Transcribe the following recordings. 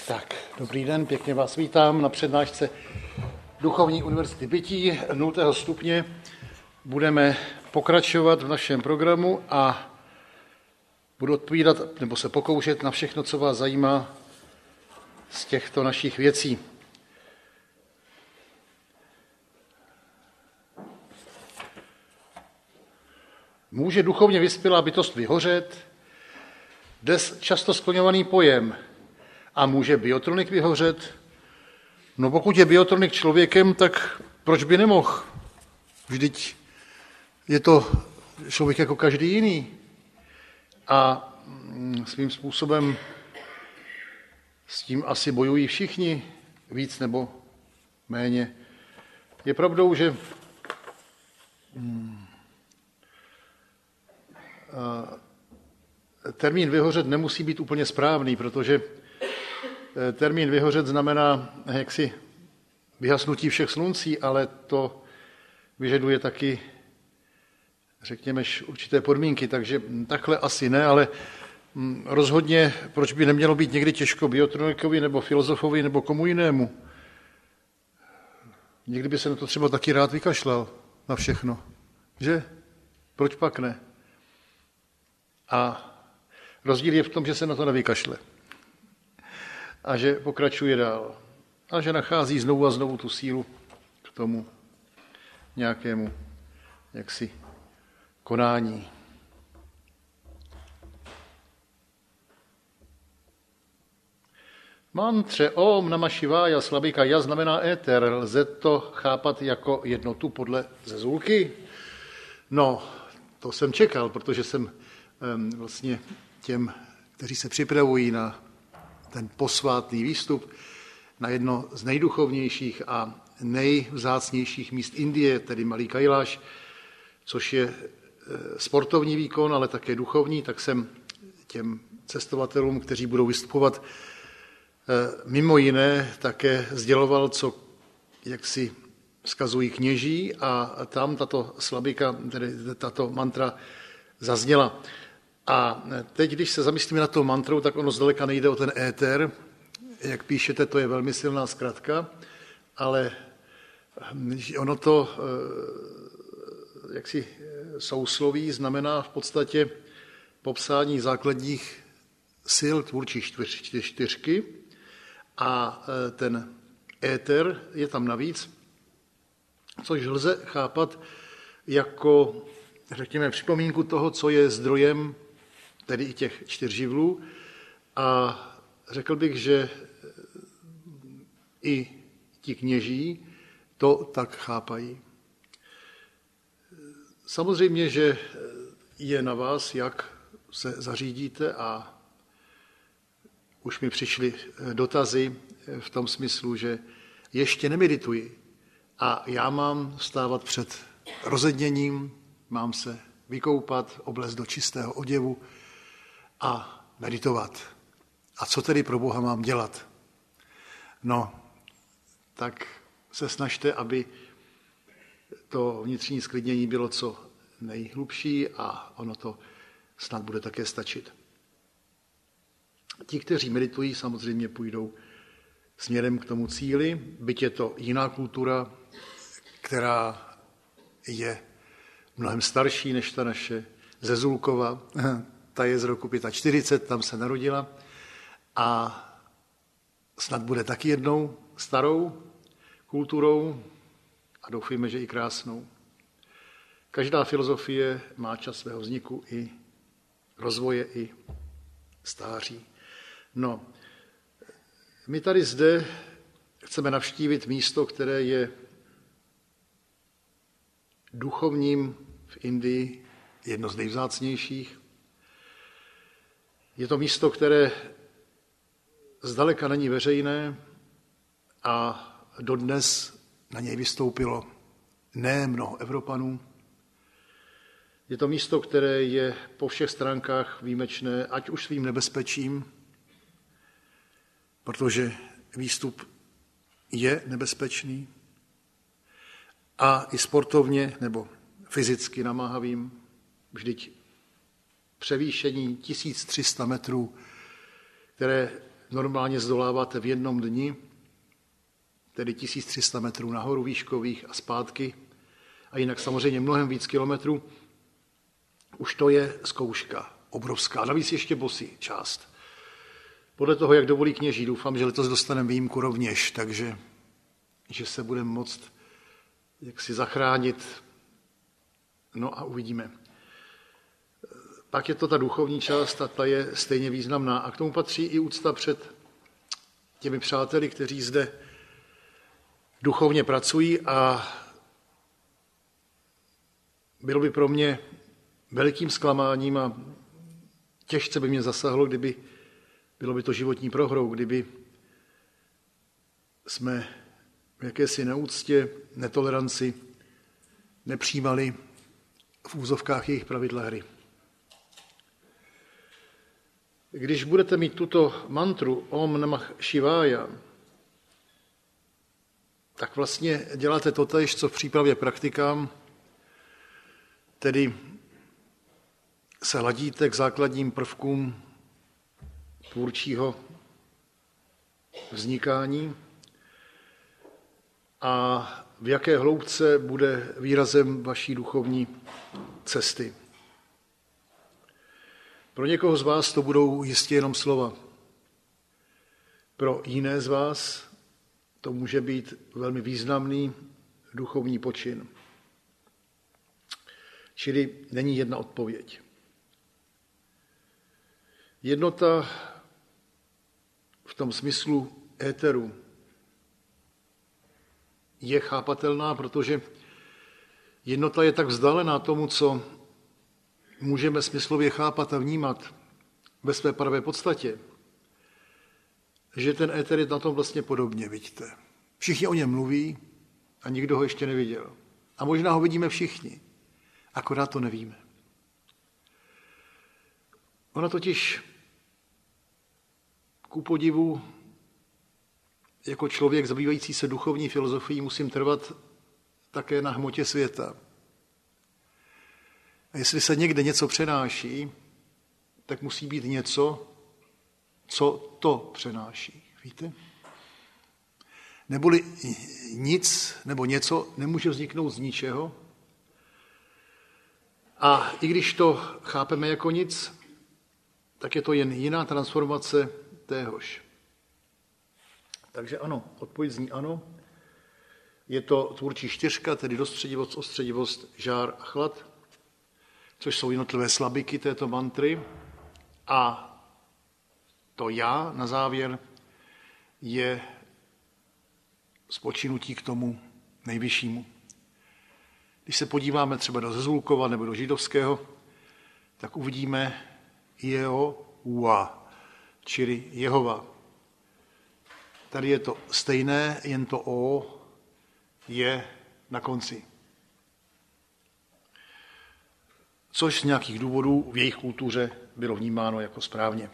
Tak, dobrý den, pěkně vás vítám na přednášce Duchovní univerzity bytí 0. stupně. Budeme pokračovat v našem programu a budu odpovídat nebo se pokoušet na všechno, co vás zajímá z těchto našich věcí. Může duchovně vyspělá bytost vyhořet? Dnes často skloňovaný pojem. A může biotronik vyhořet? No pokud je biotronik člověkem, tak proč by nemohl? Vždyť je to člověk jako každý jiný. A svým způsobem s tím asi bojují všichni, víc nebo méně. Je pravdou, že termín vyhořet nemusí být úplně správný, protože termín vyhořet znamená jaksi vyhasnutí všech sluncí, ale to vyžaduje taky, řekněme, určité podmínky, takže takhle asi ne, ale rozhodně, proč by nemělo být někdy těžko biotronikovi nebo filozofovi nebo komu jinému. Někdy by se na to třeba taky rád vykašlal, na všechno, že? Proč pak ne? A rozdíl je v tom, že se na to nevykašle. A že pokračuje dál. A že nachází znovu a znovu tu sílu k tomu nějakému jaksi konání. Mantře Om Namah Šivāja slabika ja znamená éter. Lze to chápat jako jednotu podle zezulky? No, to jsem čekal, protože jsem vlastně těm, kteří se připravují na ten posvátný výstup, na jedno z nejduchovnějších a nejvzácnějších míst Indie, tedy Malý Kailáš, což je sportovní výkon, ale také duchovní, tak jsem těm cestovatelům, kteří budou vystupovat, mimo jiné také sděloval, co jaksi vzkazují kněží, a tam tato slabika, tedy tato mantra zazněla. A teď, když se zamyslíme na tou mantrou, tak ono zdaleka nejde o ten éter. Jak píšete, to je velmi silná zkratka, ale ono to jaksi sousloví znamená v podstatě popsání základních sil tvůrčí čtyřky a ten éter je tam navíc, což lze chápat jako, řekněme, připomínku toho, co je zdrojem tedy i těch 4 živlů. A řekl bych, že i ti kněží to tak chápají. Samozřejmě, že je na vás, jak se zařídíte, a už mi přišly dotazy v tom smyslu, že ještě nemedituji a já mám vstávat před rozedněním, mám se vykoupat, oblést do čistého oděvu a meditovat. A co tedy pro Boha mám dělat? No, tak se snažte, aby to vnitřní sklidnění bylo co nejhlubší a ono to snad bude také stačit. Ti, kteří meditují, samozřejmě půjdou směrem k tomu cíli, byť je to jiná kultura, která je mnohem starší než ta naše Zezulkova. Ta je z roku 45, tam se narodila a snad bude taky jednou starou kulturou a doufejme, že i krásnou. Každá filozofie má čas svého vzniku i rozvoje, i stáří. No, my tady zde chceme navštívit místo, které je duchovním v Indii jedno z nejvzácnějších. Je to místo, které zdaleka není veřejné a dodnes na něj vystoupilo ne mnoho Evropanů. Je to místo, které je po všech stránkách výjimečné, ať už svým nebezpečím, protože výstup je nebezpečný, a i sportovně nebo fyzicky namáhavým. Vždyť převýšení 1300 metrů, které normálně zdoláváte v jednom dni, tedy 1300 metrů nahoru výškových a zpátky, a jinak samozřejmě mnohem víc kilometrů, už to je zkouška obrovská. Navíc ještě bosí část. Podle toho, jak dovolí kněží, doufám, že letos dostaneme výjimku rovněž, takže že se budeme moct jaksi zachránit. No a uvidíme. Pak je to ta duchovní část a ta je stejně významná. A k tomu patří i úcta před těmi přáteli, kteří zde duchovně pracují, a bylo by pro mě velikým zklamáním a těžce by mě zasahlo, bylo by to životní prohrou, kdyby jsme v jakési neúctě, netoleranci nepřijímali v úzovkách jejich pravidla hry. Když budete mít tuto mantru Om Namah Shivaya, tak vlastně děláte totéž, co v přípravě praktikám, tedy se ladíte k základním prvkům tvůrčího vznikání a v jaké hloubce bude výrazem vaší duchovní cesty. Pro někoho z vás to budou jistě jenom slova. Pro jiné z vás to může být velmi významný duchovní počin. Čili není jedna odpověď. Jednota v tom smyslu éteru je chápatelná, protože jednota je tak vzdálená tomu, co můžeme smyslově chápat a vnímat ve své pravé podstatě, že ten éter je na tom vlastně podobně, vidíte. Všichni o něm mluví a nikdo ho ještě neviděl. A možná ho vidíme všichni, akorát to nevíme. Ona totiž ku podivu jako člověk zabývající se duchovní filozofií musím trvat také na hmotě světa. A jestli se někde něco přenáší, tak musí být něco, co to přenáší. Víte? Neboli nic nebo něco nemůže vzniknout z ničeho. A i když to chápeme jako nic, tak je to jen jiná transformace téhož. Takže ano, odpověď zní ano. Je to tvůrčí čtyřka, tedy dostředivost, ostředivost, žár a chlad, což jsou jednotlivé slabiky této mantry. A to já na závěr je spočinutí k tomu nejvyššímu. Když se podíváme třeba do Zezulkova nebo do židovského, tak uvidíme Jehová, čili Jehova. Tady je to stejné, jen to O je na konci. Což z nějakých důvodů v jejich kultuře bylo vnímáno jako správně.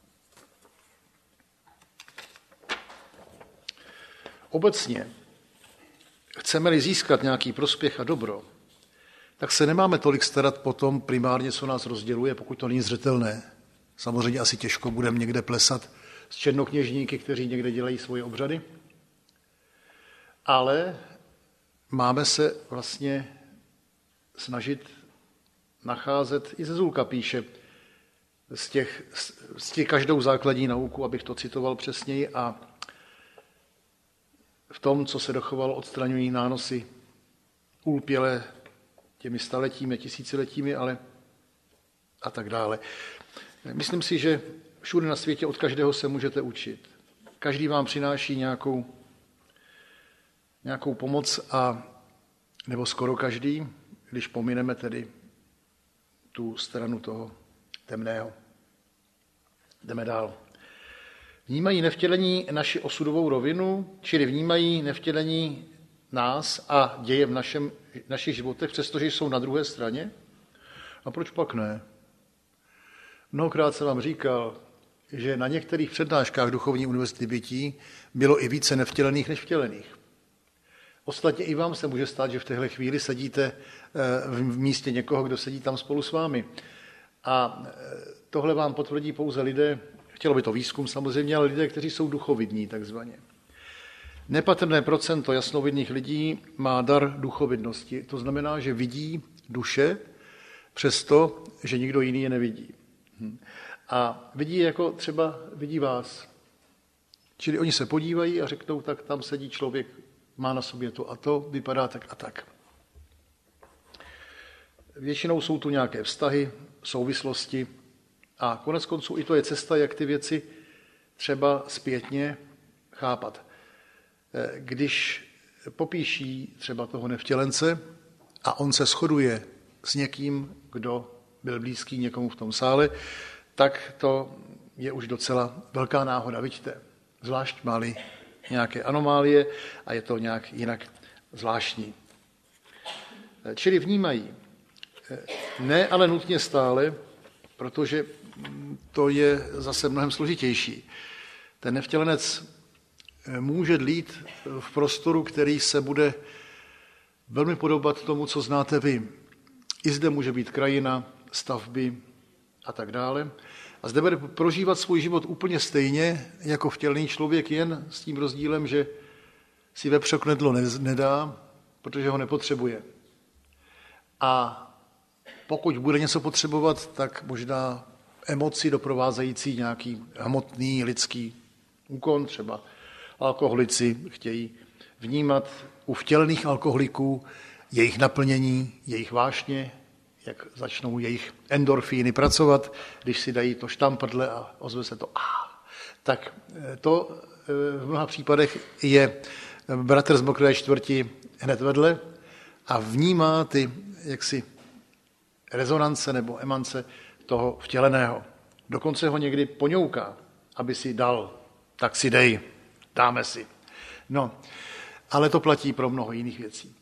Obecně, chceme-li získat nějaký prospěch a dobro, tak se nemáme tolik starat potom primárně, co nás rozděluje, pokud to není zřetelné. Samozřejmě asi těžko budeme někde plesat s černokněžníky, kteří někde dělají svoje obřady, ale máme se vlastně snažit nacházet, i Zezulka píše, z těch každou základní nauku, abych to citoval přesněji, a v tom, co se dochovalo, odstraňují nánosy ulpělé těmi staletími, tisíciletími, ale a tak dále. Myslím si, že všude na světě od každého se můžete učit. Každý vám přináší nějakou pomoc, nebo skoro každý, když pomineme tedy tu stranu toho temného. Jdeme dál. Vnímají nevtělení naši osudovou rovinu, čili vnímají nevtělení nás a děje v našich životech, přestože jsou na druhé straně? A proč pak ne? Mnohokrát jsem vám říkal, že na některých přednáškách Duchovní univerzity bytí bylo i více nevtělených než vtělených. Ostatně i vám se může stát, že v téhle chvíli sedíte v místě někoho, kdo sedí tam spolu s vámi. A tohle vám potvrdí pouze lidé, Chtělo by to výzkum samozřejmě, ale lidé, kteří jsou duchovidní takzvaně. Nepatrné procento jasnovidných lidí má dar duchovidnosti. To znamená, že vidí duše, přesto, že nikdo jiný je nevidí. A vidí jako třeba vidí vás. Čili oni se podívají a řeknou, tak tam sedí člověk, má na sobě to a to, vypadá tak a tak. Většinou jsou tu nějaké vztahy, souvislosti a konec konců i to je cesta, jak ty věci třeba zpětně chápat. Když popíší třeba toho nevtělence a on se shoduje s někým, kdo byl blízký někomu v tom sále, tak to je už docela velká náhoda, vidíte. Zvlášť má-li nějaké anomálie a je to nějak jinak zvláštní. Čili vnímají. Ne, ale nutně stále, protože to je zase mnohem složitější. Ten nevtělenec může dlít v prostoru, který se bude velmi podobat tomu, co znáte vy. I zde může být krajina, stavby a tak dále. A zde bude prožívat svůj život úplně stejně jako vtělný člověk, jen s tím rozdílem, že si vepřok knedlo nedá, protože ho nepotřebuje. A pokud bude něco potřebovat, tak možná emoci doprovázející nějaký hmotný lidský úkon, třeba alkoholici chtějí vnímat u vtělených alkoholiků jejich naplnění, jejich vášně, jak začnou jejich endorfíny pracovat, když si dají to štamprdle a ozve se to tak to v mnoha případech je bratr z Mokré čtvrti hned vedle a vnímá ty jaksi rezonance nebo emance toho vtěleného. Dokonce ho někdy poňouká, aby si dal, tak si dej, dáme si. No, ale to platí pro mnoho jiných věcí.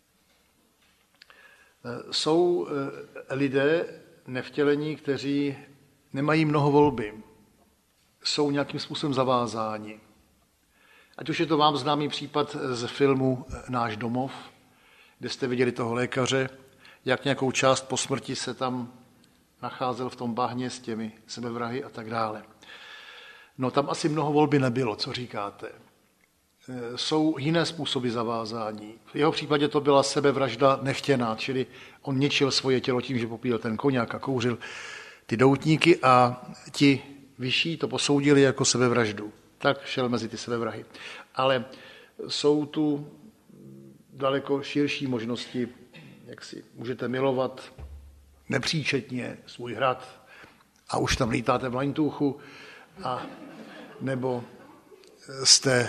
Jsou lidé nevtělení, kteří nemají mnoho volby. Jsou nějakým způsobem zavázáni. Ať už je to vám známý případ z filmu Náš domov, kde jste viděli toho lékaře, jak nějakou část po smrti se tam nacházel v tom bahně s těmi sebevrahy a tak dále. No tam asi mnoho volby nebylo, co říkáte. Jsou jiné způsoby zavázání. V jeho případě to byla sebevražda nechtěná, čili on ničil svoje tělo tím, že popíjel ten koňák a kouřil ty doutníky a ti vyšší to posoudili jako sebevraždu. Tak šel mezi ty sebevrahy. Ale jsou tu daleko širší možnosti, jak si můžete milovat nepříčetně svůj hrad a už tam lítáte v laňtůchu, a nebo jste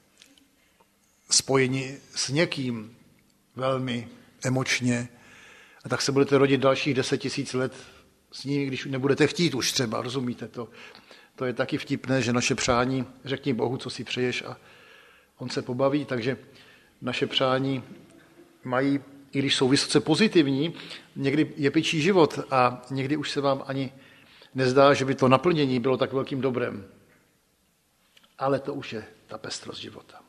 spojeni s někým velmi emočně a tak se budete rodit dalších 10 000 let s ním, když nebudete chtít už třeba, rozumíte to? To je taky vtipné, že naše přání, řekni Bohu, co si přeješ a on se pobaví, takže naše přání mají, i když jsou vysoce pozitivní, někdy je pičí život a někdy už se vám ani nezdá, že by to naplnění bylo tak velkým dobrem. Ale to už je ta pestrost života.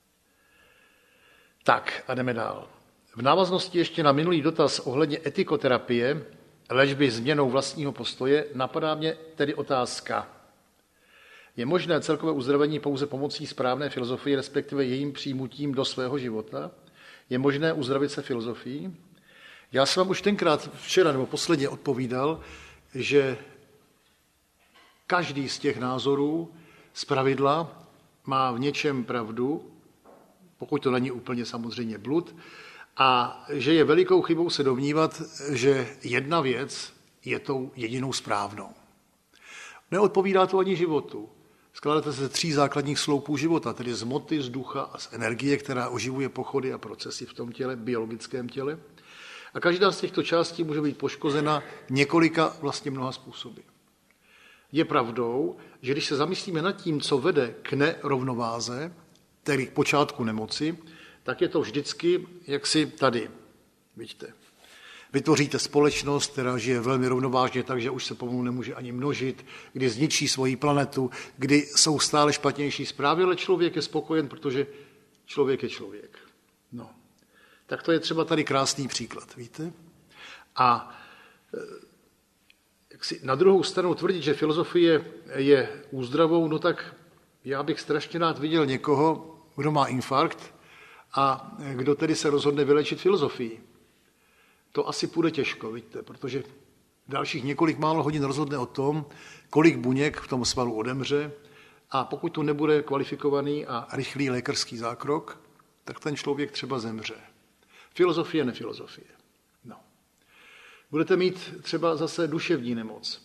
Tak a jdeme dál. V návaznosti ještě na minulý dotaz ohledně etikoterapie, léčby změnou vlastního postoje, napadá mě tedy otázka. Je možné celkové uzdravení pouze pomocí správné filozofie, respektive jejím přijmutím do svého života? Je možné uzdravit se filozofií? Já jsem vám už tenkrát včera nebo posledně odpovídal, že každý z těch názorů zpravidla má v něčem pravdu, pokud to není úplně samozřejmě blud, a že je velikou chybou se domnívat, že jedna věc je tou jedinou správnou. Neodpovídá to ani životu. Skládáte se ze 3 základních sloupů života, tedy z hmoty, z ducha a z energie, která oživuje pochody a procesy v tom těle, biologickém těle. A každá z těchto částí může být poškozena několika, vlastně mnoha způsoby. Je pravdou, že když se zamyslíme nad tím, co vede k nerovnováze, tedy k počátku nemoci, tak je to vždycky jaksi tady. Vidíte. Vytvoříte společnost, která žije velmi rovnovážně, takže už se pomalu nemůže ani množit, kdy zničí svoji planetu, kdy jsou stále špatnější zprávy, ale člověk je spokojen, protože člověk je člověk. No. Tak to je třeba tady krásný příklad, víte? A na druhou stranu tvrdit, že filozofie je úzdravou, no tak já bych strašně rád viděl někoho, kdo má infarkt a kdo tedy se rozhodne vylečit filozofii. To asi půjde těžko, vidíte, protože dalších několik málo hodin rozhodne o tom, kolik buněk v tom svalu odemře, a pokud tu nebude kvalifikovaný a rychlý lékařský zákrok, tak ten člověk třeba zemře. Filozofie, nefilozofie. No. Budete mít třeba zase duševní nemoc.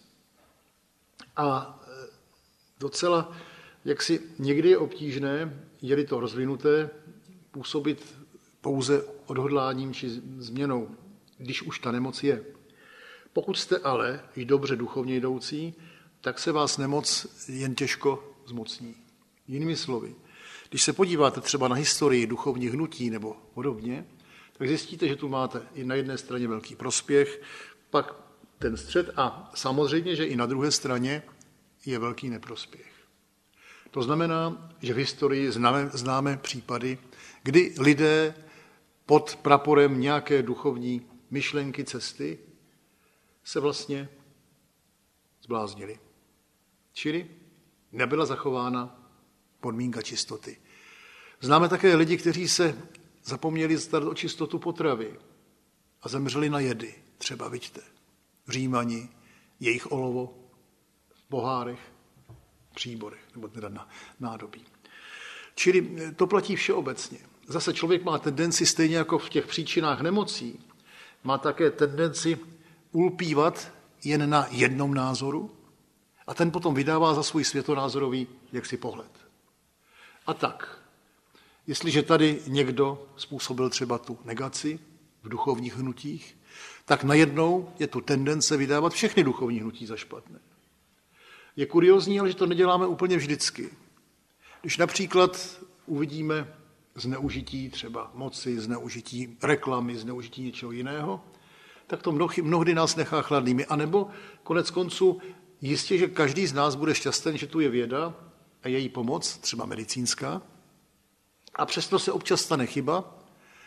A docela, jaksi někdy je obtížné, je-li to rozvinuté, působit pouze odhodláním či změnou, když už ta nemoc je. Pokud jste ale i dobře duchovně jdoucí, tak se vás nemoc jen těžko zmocní. Jinými slovy, když se podíváte třeba na historii duchovních hnutí nebo podobně, tak zjistíte, že tu máte i na jedné straně velký prospěch, pak ten střed a samozřejmě, že i na druhé straně je velký neprospěch. To znamená, že v historii známe případy, kdy lidé pod praporem nějaké duchovní myšlenky, cesty se vlastně zbláznili. Čili nebyla zachována podmínka čistoty. Známe také lidi, kteří se zapomněli starat o čistotu potravy a zemřeli na jedy. Třeba vidíte, Římani, jejich olovo v pohárech, příborech, nebo teda na nádobí. Čili to platí všeobecně. Zase člověk má tendenci, stejně jako v těch příčinách nemocí, má také tendenci ulpívat jen na jednom názoru a ten potom vydává za svůj světonázorový jaksi pohled. A tak, jestliže tady někdo způsobil třeba tu negaci v duchovních hnutích, tak najednou je tu tendence vydávat všechny duchovní hnutí za špatné. Je kuriózní, ale že to neděláme úplně vždycky. Když například uvidíme zneužití třeba moci, zneužití reklamy, zneužití něčeho jiného, tak to mnohdy nás nechá chladnými. A nebo konec konců jistě, že každý z nás bude šťastný, že tu je věda a její pomoc, třeba medicínská, a přesto se občas stane chyba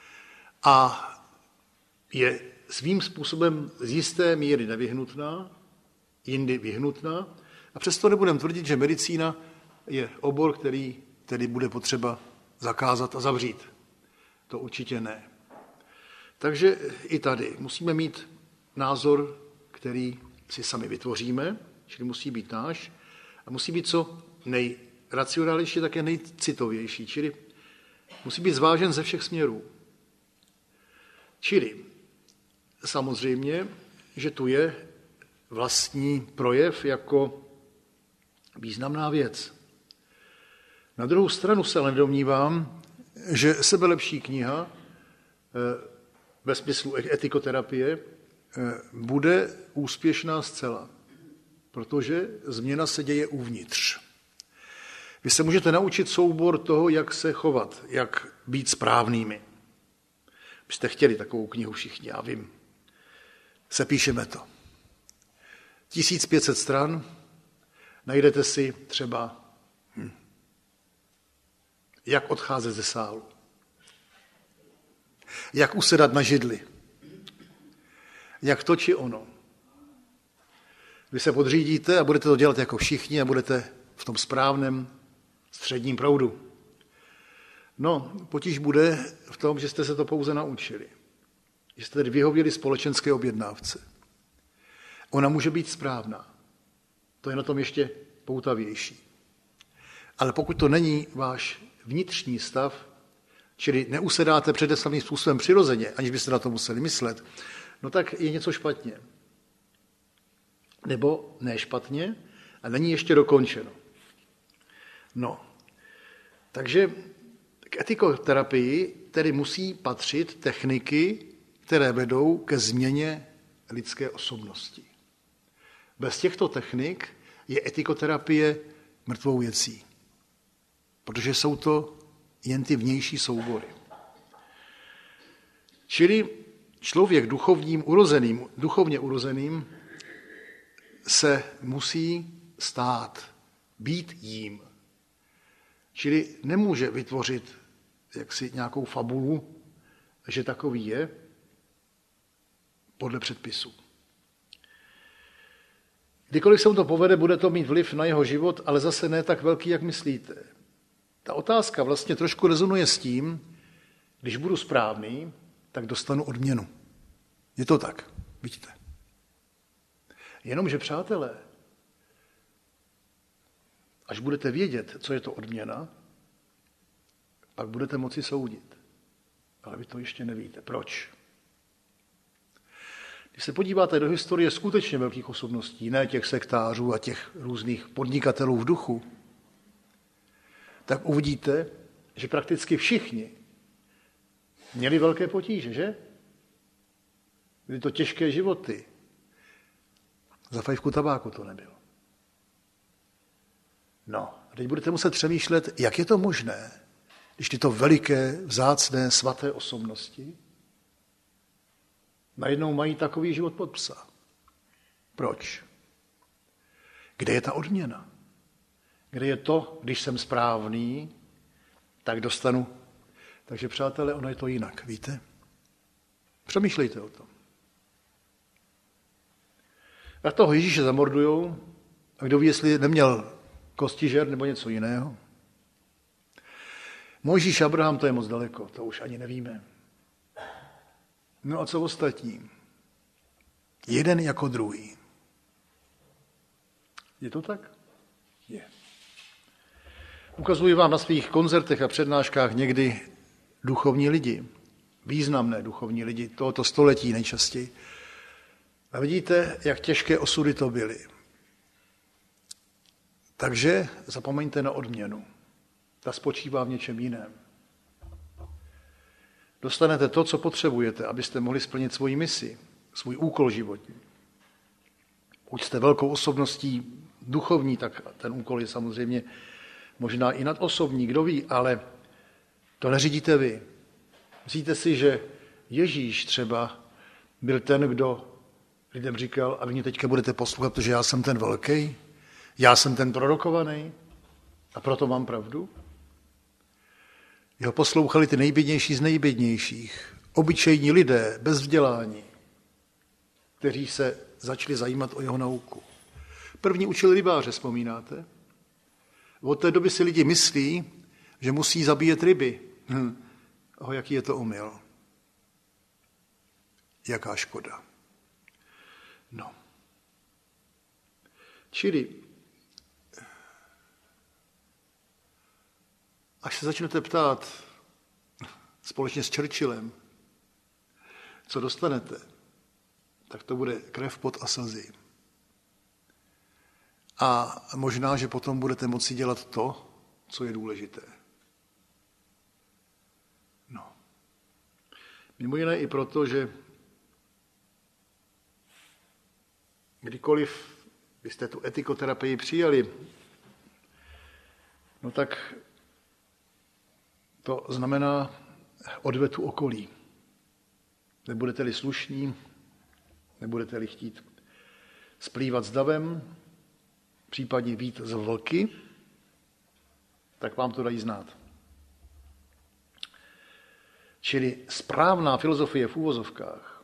a je svým způsobem z jisté míry nevyhnutná, jindy vyhnutná, a přesto nebudeme tvrdit, že medicína je obor, který tedy bude potřeba zakázat a zavřít. To určitě ne. Takže i tady musíme mít názor, který si sami vytvoříme, čili musí být náš, a musí být co nejracionálnější, také nejcitovější, čili musí být zvážen ze všech směrů. Čili samozřejmě, že tu je vlastní projev jako významná věc. Na druhou stranu se ale domnívám, že sebelepší kniha ve smyslu etikoterapie bude úspěšná zcela, protože změna se děje uvnitř. Vy se můžete naučit soubor toho, jak se chovat, jak být správnými. Byste chtěli takovou knihu všichni, já vím. Sepíšeme to. 1500 stran, najdete si třeba jak odcházet ze sálu, jak usedat na židli, jak to či ono. Vy se podřídíte a budete to dělat jako všichni a budete v tom správném středním proudu. No, potíž bude v tom, že jste se to pouze naučili. Že jste tedy vyhověli společenské objednávce. Ona může být správná. To je na tom ještě poutavější. Ale pokud to není váš vnitřní stav, čili neusedáte předeslavným způsobem přirozeně, aniž byste na to museli myslet, no tak je něco špatně. Nebo ne špatně a není ještě dokončeno. No, takže k etikoterapii tedy musí patřit techniky, které vedou ke změně lidské osobnosti. Bez těchto technik je etikoterapie mrtvou věcí, protože jsou to jen ty vnější soubory. Čili člověk duchovně urozeným se musí stát, být jím. Čili nemůže vytvořit jaksi nějakou fabulu, že takový je podle předpisu. Kdykoliv se mu to povede, bude to mít vliv na jeho život, ale zase ne tak velký, jak myslíte. Ta otázka vlastně trošku rezonuje s tím, když budu správný, tak dostanu odměnu. Je to tak, vidíte. Jenomže, přátelé, až budete vědět, co je to odměna, pak budete moci soudit. Ale vy to ještě nevíte. Proč? Když se podíváte do historie skutečně velkých osobností, ne těch sektářů a těch různých podnikatelů v duchu, tak uvidíte, že prakticky všichni měli velké potíže, že? Byly to těžké životy. Za fajfku tabáku to nebylo. No, a teď budete muset přemýšlet, jak je to možné, když tyto veliké, vzácné, svaté osobnosti najednou mají takový život pod psa. Proč? Kde je ta odměna? Kde je to, když jsem správný, tak dostanu. Takže, přátelé, ono je to jinak, víte? Přemýšlejte o tom. A toho Ježíše zamordujou, a kdo ví, jestli neměl kostižer nebo něco jiného. Mojžíš Abraham, to je moc daleko, to už ani nevíme. No a co ostatní? Jeden jako druhý. Je to tak? Je. Ukazuji vám na svých koncertech a přednáškách někdy duchovní lidi, významné duchovní lidi tohoto století nejčastěji. A vidíte, jak těžké osudy to byly. Takže zapomeňte na odměnu. Ta spočívá v něčem jiném. Dostanete to, co potřebujete, abyste mohli splnit svoji misi, svůj úkol životní. Pokud jste velkou osobností duchovní, tak ten úkol je samozřejmě možná i nadosobní, kdo ví, ale to neřídíte vy. Myslíte si, že Ježíš třeba byl ten, kdo lidem říkal, a vy mě teďka budete poslouchat, protože já jsem ten velký, já jsem ten prorokovaný a proto mám pravdu? Jeho poslouchali ty nejbědnější z nejbědnějších, obyčejní lidé, bez vzdělání, kteří se začali zajímat o jeho nauku. První učil rybáře, vzpomínáte? Od té doby si lidi myslí, že musí zabíjet ryby. Jaký je to omyl? Jaká škoda? No. Čili, až se začnete ptát společně s Churchillem, co dostanete, tak to bude krev, pot a slzy. A možná, že potom budete moci dělat to, co je důležité. No. Mimo jiné i proto, že kdykoliv byste tu etikoterapii přijali, no tak to znamená odvetu okolí. Nebudete-li slušní, nebudete-li chtít splývat s davem, případně být z vlky, tak vám to dají znát. Čili správná filozofie v úvozovkách,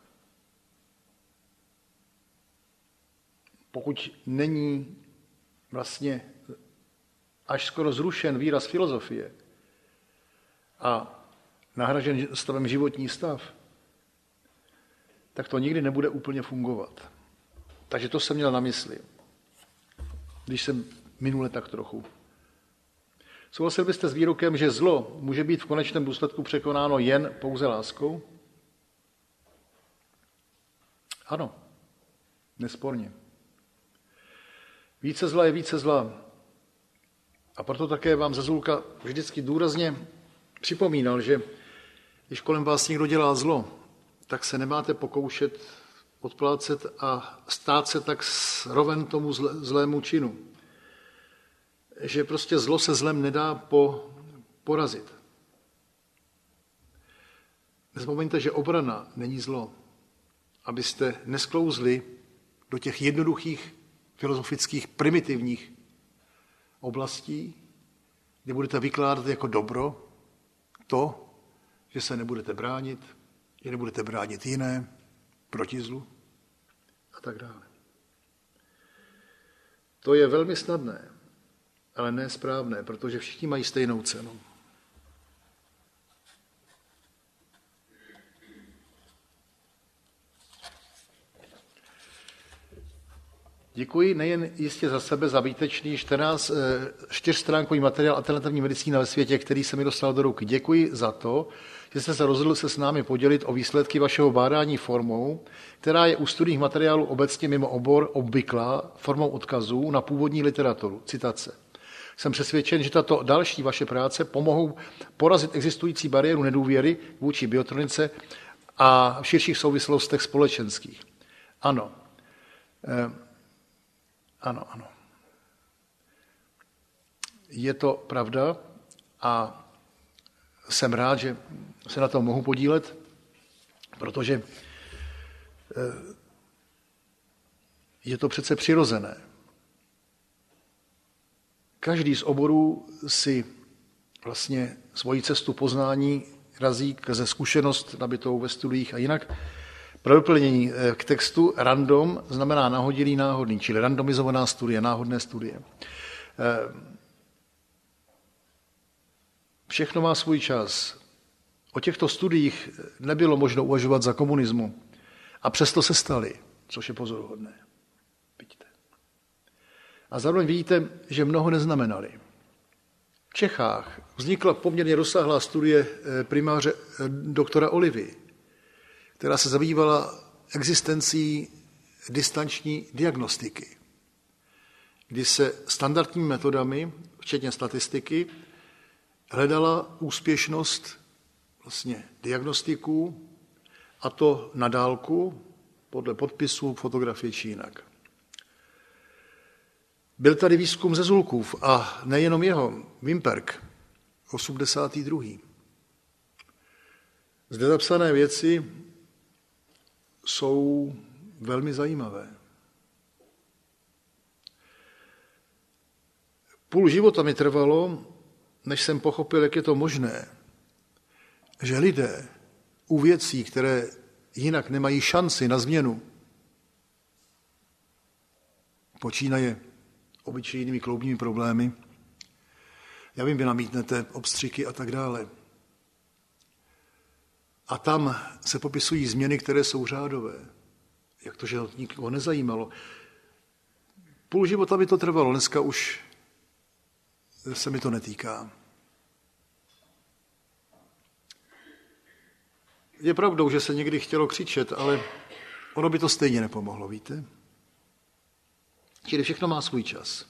pokud není vlastně až skoro zrušen výraz filozofie a nahražen stavem životní stav, tak to nikdy nebude úplně fungovat. Takže to jsem měl na mysli, když jsem minule tak trochu. Souhlasil byste s výrokem, že zlo může být v konečném důsledku překonáno jen pouze láskou? Ano, nesporně. Více zla je více zla. A proto také vám Zezulka vždycky důrazně připomínal, že když kolem vás někdo dělá zlo, tak se nemáte pokoušet odplácet a stát se tak roven tomu zlému činu. Že prostě zlo se zlem nedá porazit. Nezapomeňte, že obrana není zlo. Abyste nesklouzli do těch jednoduchých, filozofických, primitivních oblastí, kde budete vykládat jako dobro to, že se nebudete bránit, že nebudete bránit jiné proti zlu a tak dále. To je velmi snadné, ale ne správné, protože všichni mají stejnou cenu. Děkuji nejen jistě za sebe, za výtečný 4stránkový materiál Alternativní medicína ve světě, který se mi dostal do ruky. Děkuji za to, že jste se rozhodl se s námi podělit o výsledky vašeho bádání formou, která je u studijních materiálů obecně mimo obor obvyklá formou odkazů na původní literaturu, citace. Jsem přesvědčen, že tato další vaše práce pomohou porazit existující bariéru nedůvěry vůči biotronice a v širších souvislostech společenských. Ano. Ano. Je to pravda a jsem rád, že se na tom mohu podílet, protože je to přece přirozené. Každý z oborů si vlastně svoji cestu poznání razí ze zkušenost nabitou ve studiích a jinak. Pro doplnění k textu random znamená nahodilý, náhodný, čili randomizovaná studie, náhodné studie. Všechno má svůj čas. O těchto studiích nebylo možno uvažovat za komunismu a přesto se staly, což je pozoruhodné. Vidíte. A zároveň vidíte, že mnoho neznamenali. V Čechách vznikla poměrně rozsáhlá studie primáře doktora Olivy, která se zabývala existencí distanční diagnostiky, kdy se standardními metodami, včetně statistiky, hledala úspěšnost vlastně diagnostiků, a to na dálku, podle podpisů, fotografie či jinak. Byl tady výzkum ze Zulkův a nejenom jeho, Wimperk, 82. Zde zapsané věci jsou velmi zajímavé. Půl života mi trvalo, než jsem pochopil, jak je to možné, že lidé u věcí, které jinak nemají šanci na změnu, počínaje obyčejnými kloubními problémy, já vím, vy namítnete obstřiky a tak dále. A tam se popisují změny, které jsou řádové. Jak to, že to nikoho nezajímalo. Půl života by to trvalo, dneska už se mi to netýká. Je pravdou, že se někdy chtělo křičet, ale ono by to stejně nepomohlo, víte? Čili všechno má svůj čas.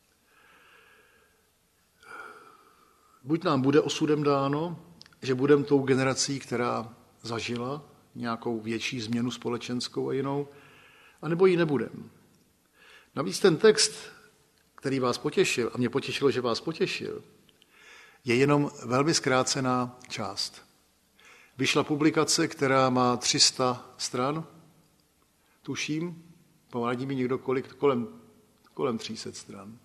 Buď nám bude osudem dáno, že budeme tou generací, která zažila nějakou větší změnu společenskou a jinou, anebo ji nebudeme. Navíc ten text, který vás potěšil, a mě potěšilo, že vás potěšil, je jenom velmi zkrácená část. Vyšla publikace, která má 300 stran, tuším, poradí mi někdo kolik, kolem 300 stran.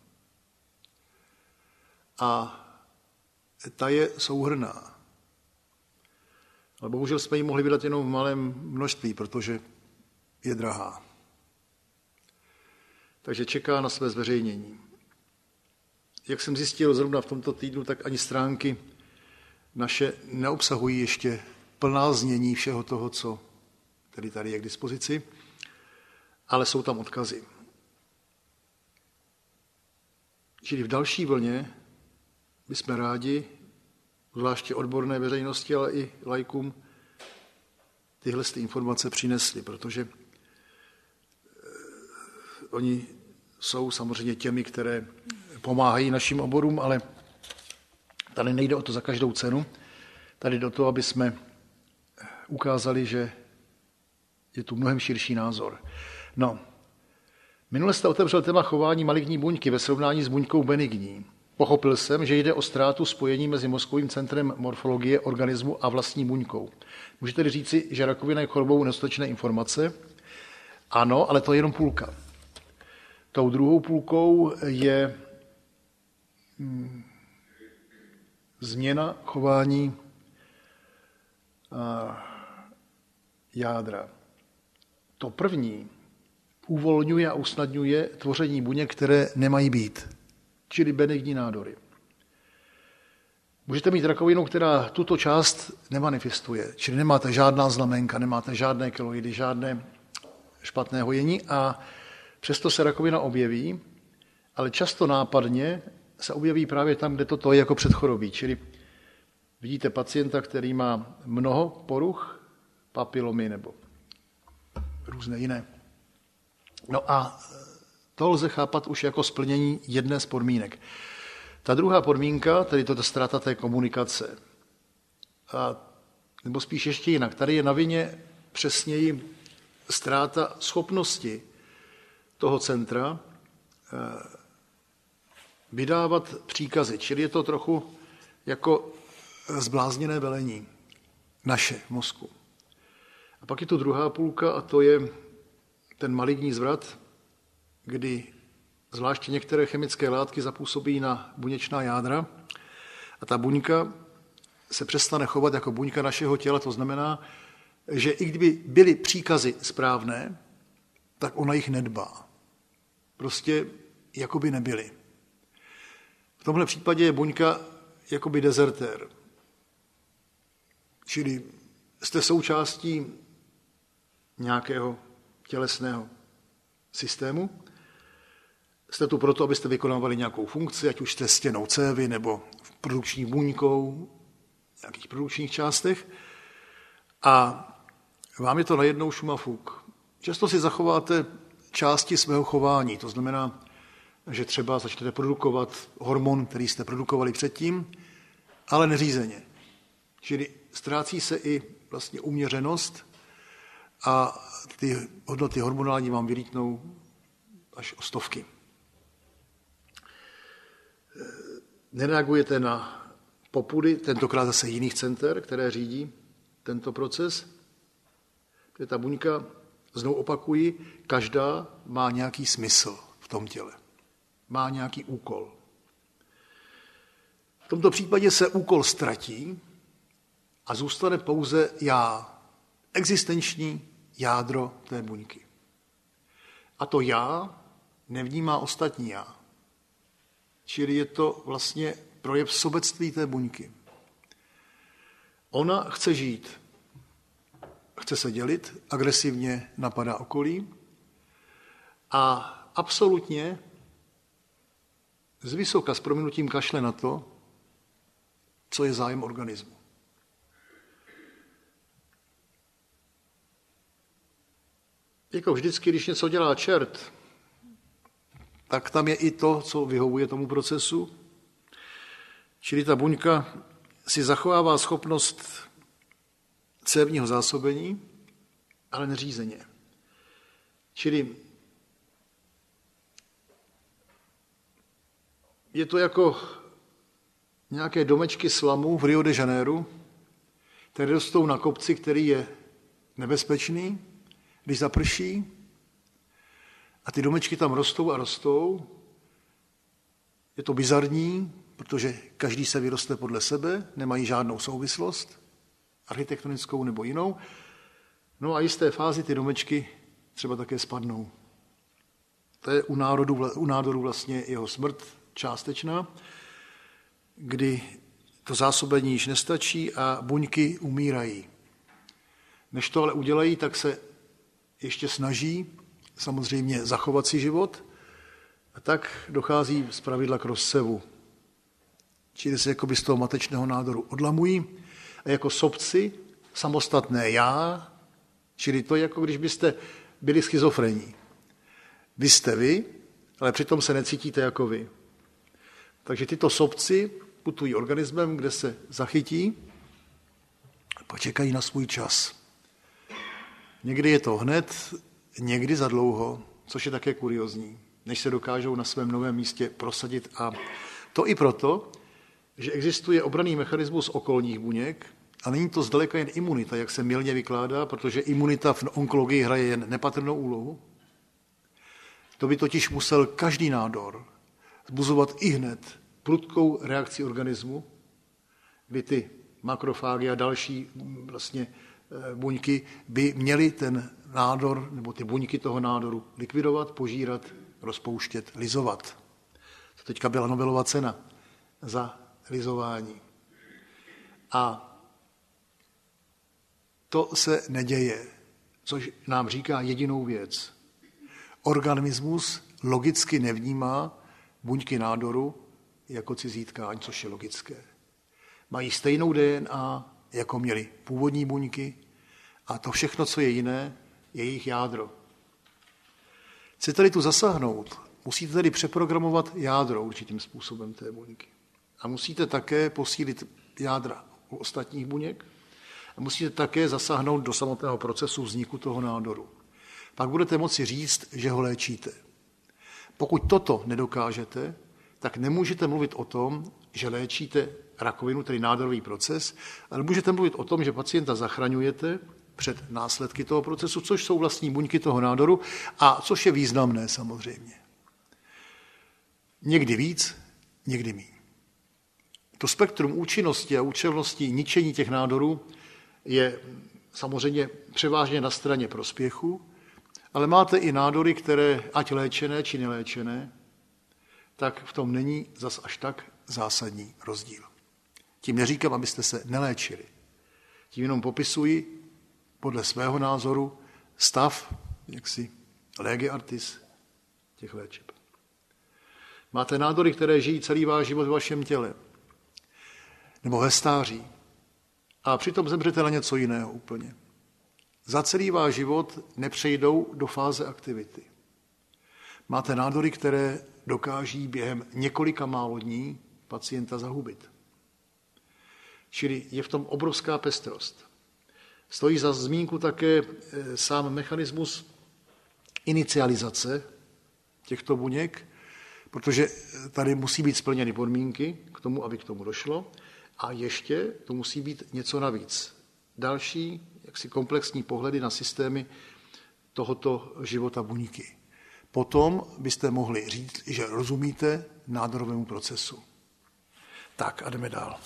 A ta je souhrnná. Ale bohužel jsme ji mohli vydat jenom v malém množství, protože je drahá. Takže čeká na své zveřejnění. Jak jsem zjistil zrovna v tomto týdnu, tak ani stránky naše neobsahují ještě plná znění všeho toho, co tedy tady je k dispozici, ale jsou tam odkazy. Čili v další vlně bychom rádi, zvláště odborné veřejnosti, ale i laikům, tyhle informace přinesli, protože oni jsou samozřejmě těmi, které pomáhají našim oborům, ale tady nejde o to za každou cenu. Tady jde o to, aby jsme ukázali, že je tu mnohem širší názor. No, minule jste otevřel téma chování maligní buňky ve srovnání s buňkou benigní. Pochopil jsem, že jde o ztrátu spojení mezi mozkovým centrem morfologie organismu a vlastní buňkou. Můžete tedy říci, že rakovina je chorobou nedostatečné informace? Ano, ale to je jenom půlka. Tou druhou půlkou je změna chování jádra. To první uvolňuje a usnadňuje tvoření buněk, které nemají být, čili benigní nádory. Můžete mít rakovinu, která tuto část nemanifestuje, čili nemáte žádná znamenka, nemáte žádné keloidy, žádné špatné hojení a přesto se rakovina objeví, ale často nápadně se objeví právě tam, kde toto je jako předchorobí. Čili vidíte pacienta, který má mnoho poruch, papilomy nebo různé jiné. No a to lze chápat už jako splnění jedné z podmínek. Ta druhá podmínka, tedy toto ztráta té komunikace, nebo spíš ještě jinak, tady je na vině přesněji ztráta schopnosti toho centra vydávat příkazy, čili je to trochu jako zblázněné velení naše v mozku. A pak je tu druhá půlka a to je ten maligní zvrat, kdy zvláště některé chemické látky zapůsobí na buněčná jádra a ta buňka se přestane chovat jako buňka našeho těla, to znamená, že i kdyby byly příkazy správné, tak ona jich nedbá. Prostě jakoby nebyly. V tomhle případě je buňka jakoby dezertér. Čili jste součástí nějakého tělesného systému. Jste tu proto, abyste vykonávali nějakou funkci, ať už jste stěnou cévy nebo produkční buňkou, v nějakých produkčních částech. A vám je to najednou šumafuk. Často si zachováte části svého chování, to znamená, že třeba začnete produkovat hormon, který jste produkovali předtím, ale neřízeně. Čili ztrácí se i vlastně uměřenost a ty hodnoty hormonální vám vylítnou až o 100. Nereagujete na popudy, tentokrát zase jiných center, které řídí tento proces. Ta buňka, znovu opakuji, každá má nějaký smysl v tom těle. Má nějaký úkol. V tomto případě se úkol ztratí a zůstane pouze já, existenční jádro té buňky. A to já nevnímá ostatní já. Čili je to vlastně projev sobectví té buňky. Ona chce žít, chce se dělit, agresivně napadá okolí a absolutně zvysoka s prominutím kašle na to, co je zájem organismu. Jako vždycky, když něco dělá čert, tak tam je i to, co vyhovuje tomu procesu. Čili ta buňka si zachovává schopnost cévního zásobení, ale neřízeně. Čili je to jako nějaké domečky slamu v Rio de Janeiro, které rostou na kopci, který je nebezpečný, když zaprší, a ty domečky tam rostou a rostou. Je to bizarní, protože každý se vyroste podle sebe, nemají žádnou souvislost, architektonickou nebo jinou. No a jisté fázi ty domečky třeba také spadnou. To je u nádoru vlastně jeho smrt částečná, kdy to zásobení již nestačí a buňky umírají. Než to ale udělají, tak se ještě snaží samozřejmě zachovat si život a tak dochází zpravidla k rozsevu. Čili se jakoby z toho matečného nádoru odlamují a jako sobci samostatné já, čili to je jako když byste byli schizofrení. Vy jste vy, ale přitom se necítíte jako vy. Takže tyto sobci putují organismem, kde se zachytí a počekají na svůj čas. Někdy je to hned, někdy za dlouho, což je také kuriozní, než se dokážou na svém novém místě prosadit. A to i proto, že existuje obranný mechanismus okolních buněk a není to zdaleka jen imunita, jak se mylně vykládá, protože imunita v onkologii hraje jen nepatrnou úlohu. To by totiž musel každý nádor vzbuzovat ihned prudkou reakci organismu, kdy ty makrofágy a další vlastně buňky by měly ten nádor nebo ty buňky toho nádoru likvidovat, požírat, rozpouštět, lizovat. To teďka byla Nobelova cena za lizování. A to se neděje, což nám říká jedinou věc. Organismus logicky nevnímá buňky nádoru jako cizí tkáň, což je logické. Mají stejnou DNA, jako měly původní buňky, a to všechno, co je jiné, je jejich jádro. Chcete-li tu zasáhnout, musíte tedy přeprogramovat jádro určitým způsobem té buňky. A musíte také posílit jádra u ostatních buněk a musíte také zasáhnout do samotného procesu vzniku toho nádoru. Pak budete moci říct, že ho léčíte. Pokud toto nedokážete, tak nemůžete mluvit o tom, že léčíte rakovinu, tedy nádorový proces, ale můžete mluvit o tom, že pacienta zachraňujete před následky toho procesu, což jsou vlastní buňky toho nádoru a což je významné samozřejmě. Někdy víc, někdy míň. To spektrum účinnosti a účelnosti ničení těch nádorů je samozřejmě převážně na straně prospěchu, ale máte i nádory, které, ať léčené či neléčené, tak v tom není zas až tak zásadní rozdíl. Tím neříkám, abyste se neléčili. Tím jenom popisuji podle svého názoru stav, jaksi lege artis těch léčeb. Máte nádory, které žijí celý váš život v vašem těle, nebo ve stáří, a přitom zemřete na něco jiného úplně. Za celý váš život nepřejdou do fáze aktivity. Máte nádory, které dokáží během několika málo dní pacienta zahubit. Čili je v tom obrovská pestrost. Stojí za zmínku také sám mechanismus inicializace těchto buněk, protože tady musí být splněny podmínky k tomu, aby k tomu došlo, a ještě to musí být něco navíc. Další jaksi komplexní pohledy na systémy tohoto života buňky. Potom byste mohli říct, že rozumíte nádorovému procesu. Tak a jdeme dál.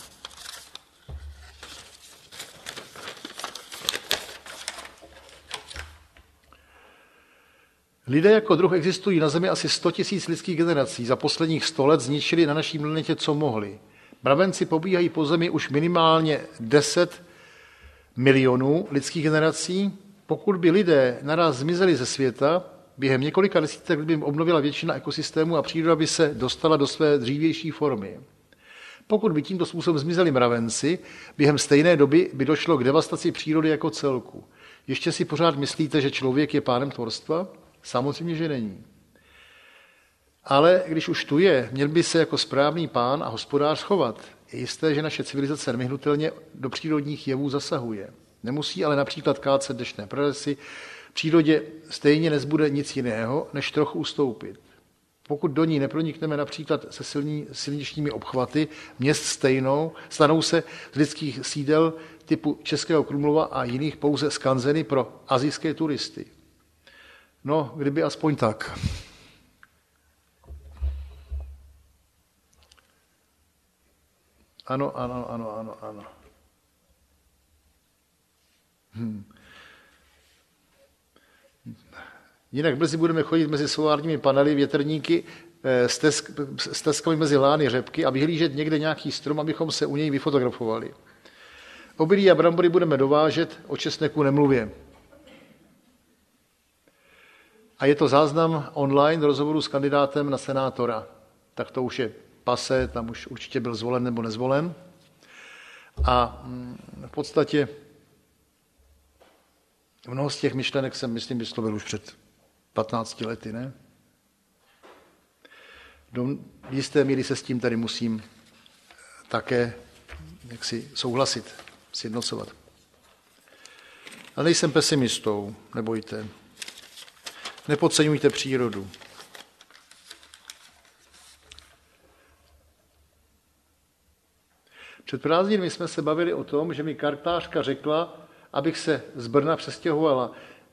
Lidé jako druh existují na Zemi asi 100 000 lidských generací. Za posledních 100 let zničili na naší planetě, co mohli. Mravenci pobíhají po Zemi už minimálně 10 milionů lidských generací. Pokud by lidé naraz zmizeli ze světa, během několika desítek let by jim obnovila většina ekosystému a příroda by se dostala do své dřívější formy. Pokud by tímto způsobem zmizeli mravenci, během stejné doby by došlo k devastaci přírody jako celku. Ještě si pořád myslíte, že člověk je pánem tvorstva? Samozřejmě, že není. Ale když už tu je, měl by se jako správný pán a hospodář chovat. Je jisté, že naše civilizace nevyhnutelně do přírodních jevů zasahuje. Nemusí ale například kácet deštné pralesy. V přírodě stejně nezbude nic jiného, než trochu ustoupit. Pokud do ní nepronikneme například se silničními obchvaty, měst stanou se z lidských sídel typu Českého Krumlova a jiných pouze skanzeny pro asijské turisty. No, kdyby aspoň tak. Ano. Jinak brzy budeme chodit mezi solárními panely, větrníky, stezkami mezi lány, řepky a vyhlížet někde nějaký strom, abychom se u něj vyfotografovali. Obilí a brambory budeme dovážet, o česneku nemluvě. A je to záznam online rozhovoru s kandidátem na senátora. Tak to už je pase, tam už určitě byl zvolen nebo nezvolen. A v podstatě mnoho z těch myšlenek jsem, myslím, vyslovil už před 15 lety, ne? Do jisté míry se s tím tady musím také jaksi souhlasit, sjednocovat. Ale nejsem pesimistou, nebojte. Nepodceňujte přírodu. Před prázdninami jsme se bavili o tom, že mi kartářka řekla, abych se z Brna přestěhovala.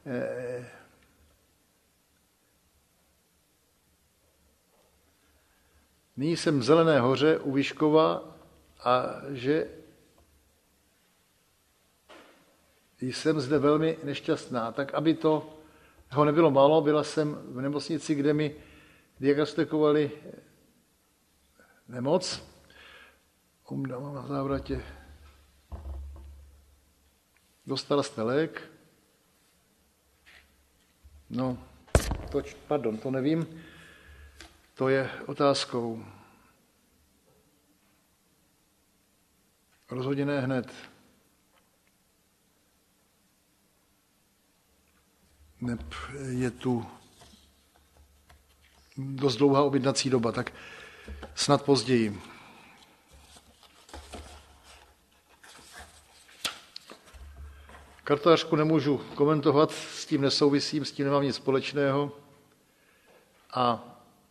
Nyní jsem v Zelené hoře u Vyškova a jsem zde velmi nešťastná. Tak, aby to ho nebylo málo, byla jsem v nemocnici, kde mi diagnostikovali nemoc. Mám na závratě. Dostala jste lék? No, to nevím. To je otázkou. Rozhodně ne hned. Je tu dost dlouhá objednací doba, tak snad později. Kartářku nemůžu komentovat, s tím nesouvisím, s tím nemám nic společného. A